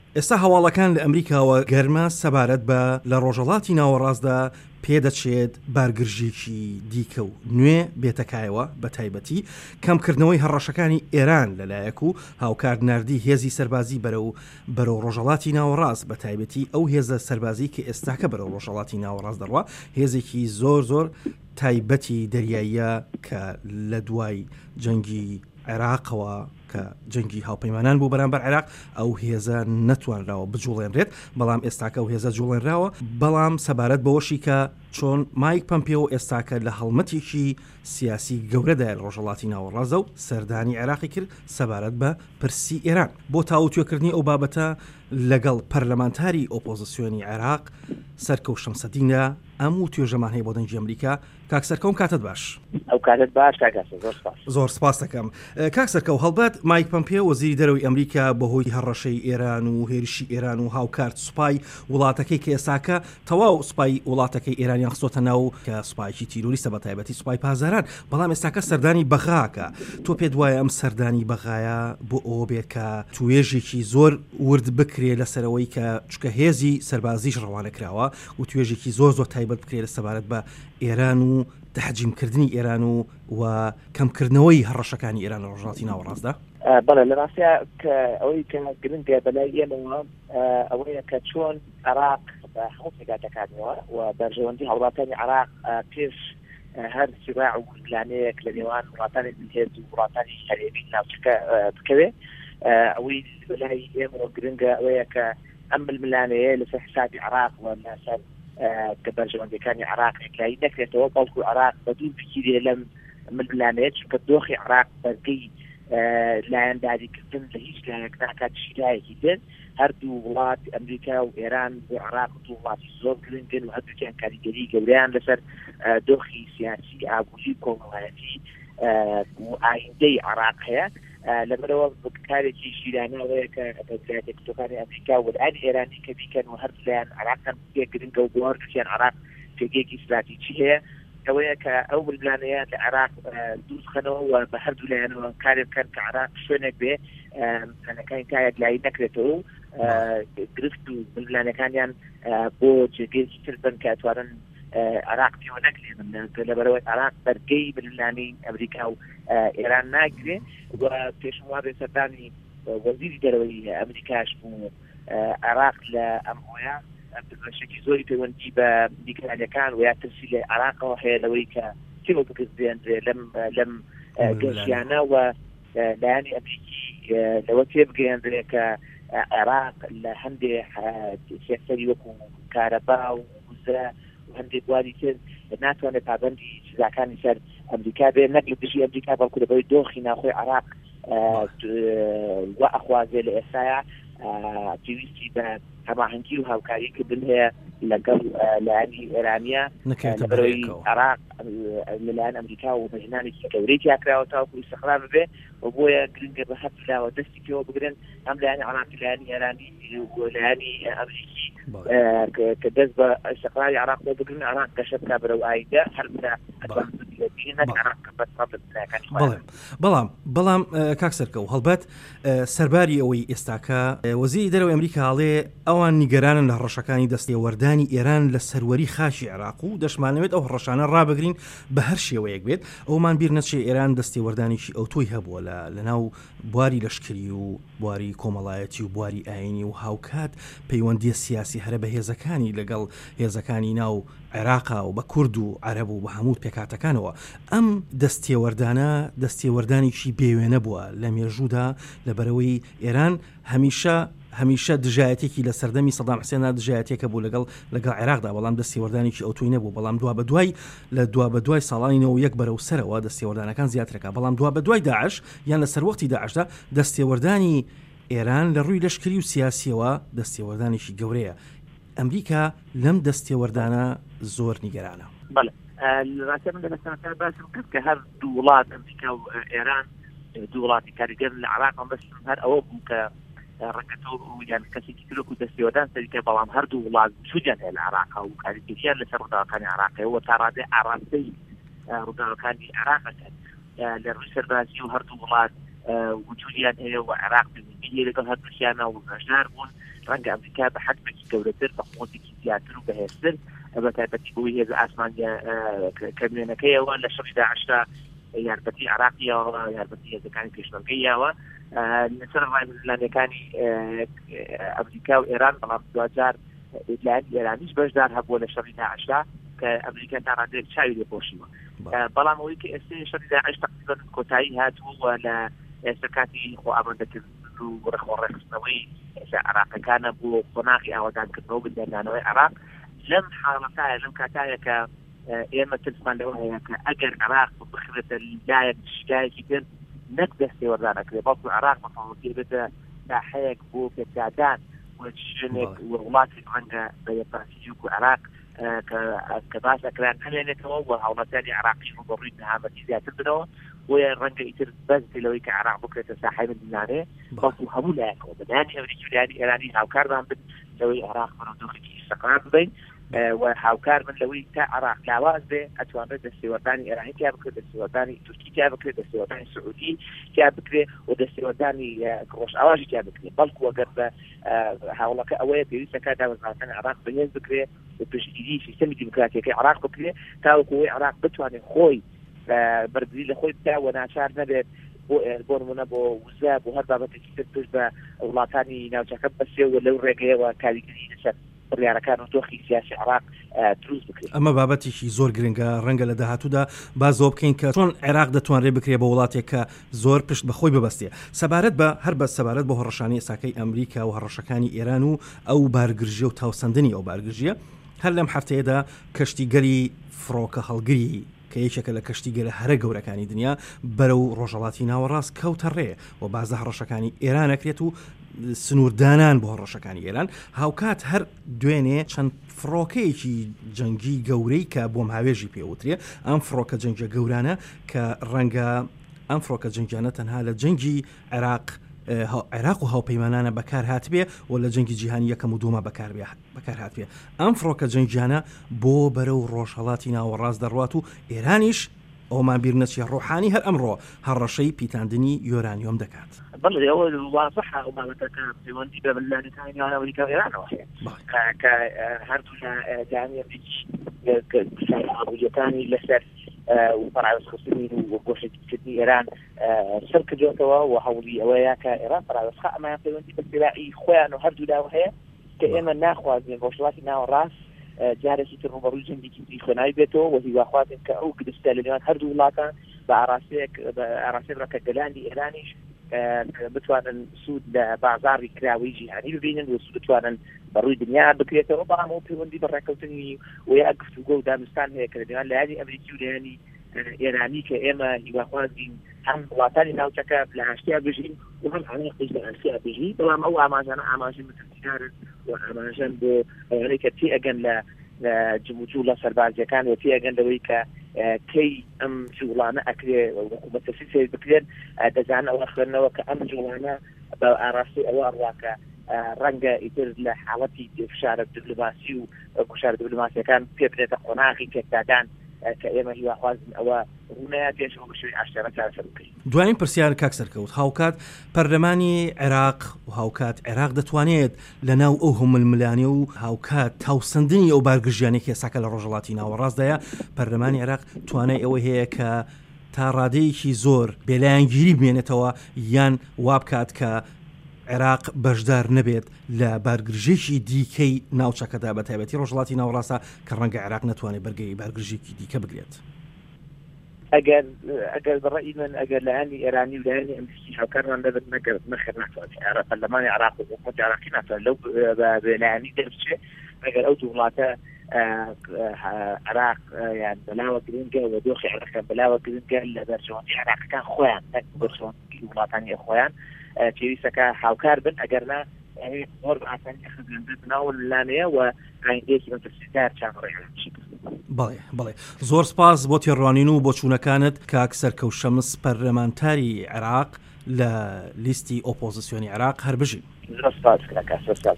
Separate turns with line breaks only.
ئێستا هەواڵەکان لە ئەمریکاوە گەرمە سەبارەت بە لە ڕۆژەڵاتی ناوەڕاستدا پێدەچێت بارگرژێکی دیکە و نوێ بێتەکایەوە بە تایبەتی کەمکردنەوەی هەڕەشەکانی ئێران لەلایەک و هاوکاردناردی هێزی سەربازی بەرەو ڕۆژەڵاتی ناوەڕاست بە تایبەتی ئەو هێزە سەربازی کە ئێستاکە بەرەو ڕۆژەڵاتی ناوەڕاست دەڕوا هێزێکی زۆر تایبەتی دەریاییە کە لە دوای جەنگی عێراقەوە کە جەنگی هاوپەیمانان بوو بەرامبەر عێراق ئەو هێزە نەتوانراوە بجوڵێنرێت بەڵام ئێستاکە و هێزە جوڵێنراوە بەڵام سەبارەت بەوەشی کە چۆن مایک پەمپیۆ ئێستاکە لە هەڵمەتێکی سیاسی گەورەدا لە ڕۆژەڵاتی ناوەڕاستە و سەردانی عێراقی کرد سەبارەت بە پرسی ئێران بۆ تاوتوێکردنی ئەو بابەتە لەگەڵ پەرلەمانتاری ئۆپۆزیسیۆنی عێراق سەرکەوت شەمسەدینە ئەم و توێژەمان هەیە بۆ دەنگی ئەمریکا. کاک سەرکەوم کاتت باش.
ئەو کاتت باش
زۆر سپاس دەکەم. کاک سەرکەوت هەڵبەت مایک پەمپیۆ وەزیری دەرەوەی ئەمریکا بەهۆی هەڕەشەی ئێران و هێرشی ئێران و هاوکارد سوپای وڵاتەکەی کە ئێساکە تەواو سوپای وڵاتەکەی ئێرانیان خستۆتە ناو کە سوپایکی تیرۆریستە بە تایبەتی سوپای پازاران بەڵام ئێستاکە سەردانی بەغاکە. تۆ پێت وایە ئەم سەردانی بەغایە بۆ ئەوە بێت کە توێژێکی زۆر ورد بکرێ لەسەرەوەی کە چکە هێزی سەربازیش ڕەوانە کراوە و توێژێکی زۆر تایبەت بکرێت لە سەبارەت بە ئێران و تەحجیمکردنی ئێران و کەمکردنەوەی هەڕەشەکانی ئێران لە ڕۆژهەڵاتی ناوەڕاستدا؟
بەڵێ لە ڕاستە کە ئەوەی کە گرنگە بەلای ئێمەوە ئەوەیە کە چۆن عێراق بە هەموو پێگاتەکانەوە و بەرژەوەندی هەوڵاتانی عێراق پێش هەر سیراع و پلانەیەک لە نێوان وڵاتانی هێز و وڵاتانی هەرێمی ناوچەکە بکەوێت ئەوەی بەلای ئێمەوە گرنگە ئەوەیە کە ئەم ململانەیە لەسەر حسابی عێراق و لەسەر کە بەرژەوەندەکانی عێراق هێکایی نەکرێتەوە بەڵکو عێراق بەدوور بگیرێ لەم ململانەیە چونکە دۆخی عێراق بەرگەی لایەنداریکردن لە هیچ لایەک ناکات شیرایەکی دێن هەردوو وڵات ئەمریکا و ئێران بۆ عێراق و وڵاتی زۆر گرنگن و هەردووکیان کاریگەری گەوریان لەسەر دۆخی سیاسی ئابووری کۆمەڵایەتی و ئایندەی عێراق هەیە لەبەرەوە کارێکی شیرانەوەیە کە دەکتۆکانی ئەمریکا و ئەنی ئێرانی کە بیکەن و هەردوولیان عێراقیان پێ گرنگە و بۆ هەردووکیان عێراق پێگەیەکی استراتیجی هەیە ئەوەیە کە ئەو ململانەیە لە عێراق دوورخەنەوە و بە هەردوو لایەنەوە کارێک بکەن کە عێراق شوێنێک بێ ململانەکانی تایەک لای نەکرێتەوە و گرفت و ململانەکانیان بۆ جێگەیەکی تر بن کە ئەتوانن عێراق پێوە نەکرێن لەبەرەوەی عێراق بەرگەی ململانەی ئەمریکا و ئێران ناگرێ و پێشوا بێسەردانی وەزیری دەرەوەی ئەمریکاش بوو عێراق لە ئەمڕۆیە بەشێکی زۆری پەیوەندی بە نیگەرانیەکان و یا ترسی لە عێراقەوە هەیە لەوەی کە تێوە بکردێنرێ لەم گەشتیانە و لایەنی ئەمریکی لەوە تێبگەێنرێ کە عێراق لە هەندێک سێکتەری وەکو کارەبا و وزرە و هەندێک واری تر ناتوانێت پابەندی سزاکانی سەر ئەمریکا بێ نەک لە دژی ئەمریکا بەڵکو لەبەرەوەی دۆخی ناوخۆی عێراق و ئەخوازێ لە ئێستاە پێویستی بە هەماهەنگی و هاوکاریکردن هەیە لەگەڵ لایەنی ئێرانیە لەبەرەوەی عێراق لەلایەن ئەمریکا و بەهێنانێکی گەورەی تیاکراوە تاوەکو ئیستیقرار ببێ و بۆیە گرنگە بە هەفتلاوە دەستی پێوە بگرن ئەم لایەنی عێراقی لایەنی ئێرانی و لایەنی ئەمریکی کە دەست بە ئیستیقراری عێراق بۆ بگرن عێراق گەشە بکا بەرەو ئایندە هەربدا
بەڵام کاک سەرکەوت هەڵبەت سەرباری ئەوەی ئێستاکە وەزیری دەرەوەی ئەمریکا هەڵێ ئەوان نیگەرانن لە هەڕەشەکانی دەستێوەردانی ئێران لە سەروەری خاشی عێراق و دەشمانەوێت ئەو هەڕەشانە ڕابگرین بە هەر شێوەیەک بێت ئەومان بیر نەچێ ئێران دەستێوەردانێکی ئەوتۆی هەبووە لەناو بواری لەشکری و بواری کۆمەڵایەتی و بواری ئاینی و هاوکات پەیوەندی سیاسی هەرە بە هێزەکانی لەگەڵ هێزەکانی ناو عێراقا و بە کورد و عەرەب و بە هەموو پێکاتەکانەوە ئەم دەستێوەردانێکی بێوێنە بووە لە مێژوودا لەبەرەوەی ئێران هەمیشە دژایەتێکی لە سەردەمی سەدام حوسێندا دژایەتێکە بوو لەگەڵ عێراقدا بەڵام دەستێوەردانێکی ئەوتۆی نەبوو بەڵام دوا بە دوای ساڵانی 91 بەرەو سەرەوە دەستێوەردانەکان زیاترەکە بەڵام دوا بە دوای داعش یان لەسەر وەختی داعشدا دەستێوەردانی ئێران لە ڕووی لەشکری و سیاسیەوە دەستێوەردانێکی گەورەیە ئەمریکا لەم دەستێوەردانە زۆر نیگەرانە.
بەڵێ ڕاستە من لەسەرەتا باسم کرد کە هەر دوو وڵات ئەمریکا و ئێران دوو وڵاتی کاریگەر لە عێراق بەس هەر ئەوە بوو کە ڕەنگەتەوە یان کەسێکی ترۆک و دەستێوەردان سەریکە بەڵام هەردوو وڵات سوودیان هەیە لە عێراق و کاریگەریان لەسەر ڕووداوەکانی عێراقەوە تا ڕادێ ئاراستەی ڕووداوەکانی عێراقەکەن لە ڕووی سەربازی و هەردوو وڵات وجودیان هەیە و عێراق پەیوەندی لەگەڵ هەردووکیانە و هەژار بوون ڕەنگە ئەمریکا بە حجمێکی گەورەتر بە قووەتێکی زیاتر و بەهێزتر بە تایبەتی بۆی هێز ئاسمانیە کەمێنەکەیەوە لە شەڕی داعشدا یارمەتی عراقیەوە یارمەتی هێزەکانی پێشمەرگەیەوە لەسەر ڕایمەندلانەکانی ئەمریکا و ئێران بەڵام دوجار لایەنی ئێرانیش بەشدار هەبووە لە شەڕی داعشدا کە ئەمریکا تا ڕادێک چاوی لێپۆشیوە بەڵام ئەوەی کە ئێستا شەڕی داعش تقریبا کۆتایی هاتووە لە ئێستا کاتی خۆ ئامادەکردن و ڕێخۆڕێخستنەوەی عراقەکانە بۆ قۆناغی ئاوادانکردنەوە بردێنانەوەی عراق لەم حاڵەتایە لەم کاتایە کە ئێمە تلفمان لەوە هەیە کە ئەگەر عراق بخرێتە لایەک شکایەکی تر نەک دەستێوەردانەکرێت بەڵکو عراق بەتەواوی بێتە ساحەیەک بۆ پێدادان وشوێنێک وڵاتی ڕەنگە بە یەکپارتی و عراق کە باس ئەکران هەلێنێتەوە و هاوڵاتیانی عراقی ڕوبەڕووی نەهامەتی زیاتر بنەوە بۆیە ڕەنگە ئیتر بەس لەوەی کە عراق بکرێتە ساحەی مدنانێ بەڵکو هەموو لایەکەوە بەلایەنی ئەمریکی و لایەنی ئێرانی هاوکارمان بن لەوەی عراق بەرەودۆخێکی ئیستیقرار ببین و هاوکار من لەوەی تا عراق لاواز بێ ئەتوانێت دەستێوەردانی ئێرانی تیا بکرێت دەستێوەردانی تورکی تیا بکرێت دەستێوەردانی سعودی تیا بکرێت و دەستێوەردانی ڕۆژئاواژی تیا بکرێت بەڵکو ئەگەر بە هاوڵەکە ئەوەیە پێویستە کات داوەزناکانی عراق بەهێز بکرێت و پشتگیری سیستەمی دیموکراتیەکەی عراق بکرێت تاوەکو ئەوەی عراق بتوانێت خۆی بەردری لە خۆی بتاوە ناچار نەبێت بۆ نمونە بۆ وزە بۆ هەر بابەتێکی تر پشت بە وڵاتانی ناوچەکە بەسێوە لەو ڕێگەیەوە کاریگەری لەسەر بڕیارەکان و دۆخی سیاسی عراق دروست بکرێت
ئەمە بابەتێکی زۆر گرنگە ڕەنگە لە داهاتوودا بازەوە بکەین کە چۆن عێراق دەتوانرێت بکرێت بە وڵاتێک کە زۆر پشت بەخۆی ببەستێ سەبارەت بە هەر بە سەبارەت بە هەڕەشانی ئێساکەی ئەمریکا و هەڕەشەکانی ئێران و ئەو بارگرژیە و تاوسەندنی ئەو بارگرژیە هەر لەم هەفتەیەدا کەشتیگەری فڕۆکە هەڵگری کە یەکێکە لە کەشتیگەرە هەرە گەورەکانی دنیا بەرەو ڕۆژهەڵاتی ناوەڕاست کەوتە ڕێ و بازە هەڕەشەکانی ئێران ئەکرێت و سنووردانان بۆ هەڕەشەکانی ئێران هاوکات هەر دوێنێ چەند فڕۆکەیەکی جەنگی گەورەی کە بۆم هاوێژی پێوترێ ئەم فڕۆکە جەنگە گەورانە کە ڕەنگە ئەم فڕۆکە جەنگیانە تەنها لە جەنگی عێراق و هاوپەیمانانە بەکار هاتبێ و لە جەنگی جیهانی یەکەم و دووەمە بەکار هاتبێ ئەم فڕۆکە جەنگیانە بۆ بەرەو ڕۆژهەڵاتی ناوەڕاست دەڕوات و ئێرانیش ئەومان بیر نەچێ ڕۆحانی هەر ئەمڕۆ هەڕەشەی پیتاندنی یۆرانیۆم دەکات
بەڵێ ئەوە واضحە ئەو بابەتەکە پەیوەندی بە بەلایەنەکانی ئەمریکا و ئێرانەوە هەیە کە هەردوو لە جامی ئەمریکی ئابوووریەکانی لەسەر و پەراوەزخستنی و گۆشتکردنی ئێران سەر کردوێتەوە و هەوڵی ئەوەیە کە ئێران پەراوەزخە ئەمایان پەیوەندی بە سلاحی خۆیان و هەردوولاوە هەیە کە ئێمە ناخوازێن ڕۆژهەڵاتی ناوەڕاست جارێکی تر ڕوبەڕووی جەنگێکی تری خوێناوی بێتەوە و هیواخوازێن کە ئەو گرفتە لە نێوان هەردوو وڵاتان بە ئاراسێک ڕەکە گەلاندی ئێرانیش بتوانن سوود لە بازاری کراوەی جیهانی ببینن و بتوانن بەڕووی دنیا بکرێتەوە بەڵام ئەو پەیوەندی بە ڕێکەوتنی و یا گفتوگۆ و دامستان هەیە کە لە نێوان لایەنی ئەمریکی و لایەنی ئێرانی کە ئێمە هیواخوازین هەم وڵاتانی ناوچەکە لە هەشتیا بژین و هەم عەنیقیش لە هەشتیا بژین بەڵام ئەو ئاماژانە ئاماژی متەمەکارن و ئاماژەن بۆ ئەوانەی کە تێ ئەگەن لە جموجو لە سەربازیەکان و تێ ئەگەن لەوەی کە کەی ئەم جوڵانە ئەکرێ حکوومەتەسی سێ بکرێن دەزان ئەوە خوێندنەوە کە ئەم جوڵانە بە ئاراستی ئەوە ڕواکە ڕەنگە ئیتر لە حاڵەتی فشارە دیپلۆماسی و کوشارە دیپلۆماسیەکان پێ بێتە قۆناغی پێکدادان کە ئێمە هیواخوازن ئەوە ڕوونەیە پێشەوە بەشێوەی ئاشتێرەکان سەر بکەین.
دوایین پرسیار کاک سەرکەوت هاوکات پەرلەمانی عێراق و هاوکات عێراق دەتوانێت لەناو ئەو هەمولملانێ و هاوکات تاوسەندنی ئەو بارگژیانێکی ئێساکە لە ڕۆژهەڵاتی ناوەڕاستدایە پەرلەمانی عێراق توانای ئەوە هەیە کە تا ڕادەیەکی زۆر بێلایەنگیری بمێنێتەوە یان وابکات کە عێراق بەشدار نەبێت لە بارگرژێکی دیکەی ناوچەکەدا بە تایبەتی ڕۆژهەڵاتی ناوەڕاستە کە ڕەنگە عێراق نەتوانێت بەرگەی بارگرژێکی دیکە بگرێت.
ئەگەر بەڕێی من ئەگەر لایەنی ئێرانی و لایەنی ئەمریکی هاوکارمان دەبێت نەخێر ناتوانێت پەرلەمانی عێراق و حکوومەتی عێراقی ناتوانێت لەو بەلایەنی دەربچێت ئەگەر ئەو دوو وڵاتە عراق یان بەلاوە گرنگە و دۆخی عێراق بەلاوە گرنگە لە بەرژەوەندی عێراقەکان خۆیان نەک بەرژەوەندی وڵاتانی خۆیان پێویستەکە هاوکار بن ئەگەرنا زۆر ئاسانی ناو لانەیە و ئایندێکی مەترسیدار چاڕێ.
بەڵێ زۆر سپاس بۆ تێڕوانین و بۆ چوونەکانت کاک سەرکەوت شەمس پەرلەمانتاری عێراق لە لیستی ئۆپۆزیسیۆنی عێراق هەر بژین.
زۆر سپاس.